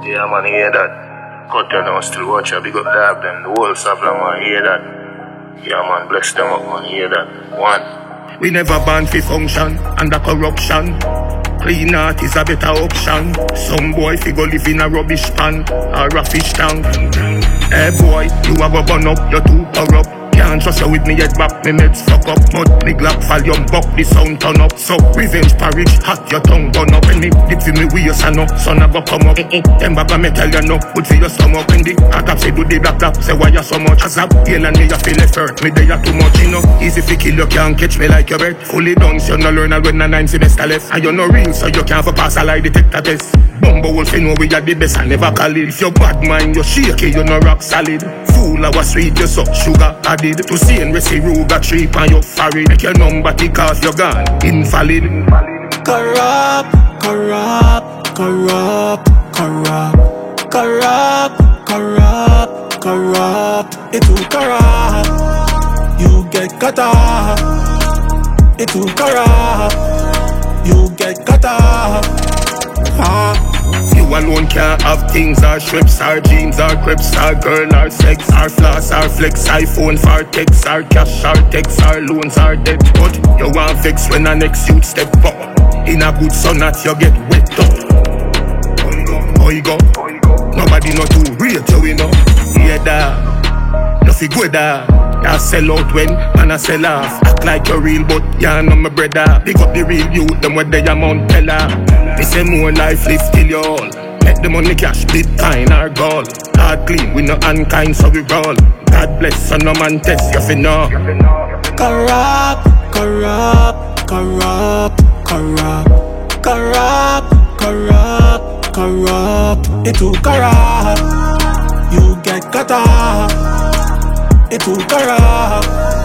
Yeah, man, hear that. Cut your down, still watch ya. Big up dab them. The whole supply, man, hear that. Yeah, man, bless them up, man, hear that. One. We never ban for function under corruption. Clean out is a better option. Some boy fi go live in a rubbish pan or a fish tank. Hey boy, you a go burn up, you're too corrupt. Can't trust you with me head back, me meds fuck up. Mud, me glock volume, buck, the sound turn up. So, revenge parish, hot, your tongue burn up. When me dip for me, we your son up, son a go come up. Them back a metal, you know, good for your stomach. When the attack say do the black tap, say why you so much. As a yell and me, you feel it hurt. Me they you too much, you know. Easy fi kill, you can't catch me like your breath. Fully done, so you no learn when a 9 semester left. And you no real, so you can't for pass a lie detector test. Bumbo wolf, you know we are the best, I never call it. If you bad mind, you shaky, you no rock solid. Fool, I was sweet, you suck sugar added. To see and receive Ruga trip on your forehead. Make your number tick off, you're gone, invalid. Corrupt, corrupt, corrupt, corrupt, corrupt, corrupt, corrupt. It too corrupt. You get cut off. It too corrupt. You get cut off. You alone can't have things or shrimps or jeans or crepes or girl or sex or floss or flex, iPhone for text or cash or text or loans or debt. But you want vex when the next youth step up. In a good sun that you get wet up. Boy go, nobody know to rate you, you know. Yeah da, no fi good da. You sell out when man a sell off. Act like you're real but you know my brother. Pick up the real youth, them where they a Mount Teller. Me say more life live till you all. Make the money cash, Bitcoin or gold. Hard clean, we no unkind so we roll. God bless, so no man test, you fi know. Corrupt, corrupt, corrupt, corrupt, corrupt, corrupt, corrupt. It too corrupt. You get cut off. It too corrupt.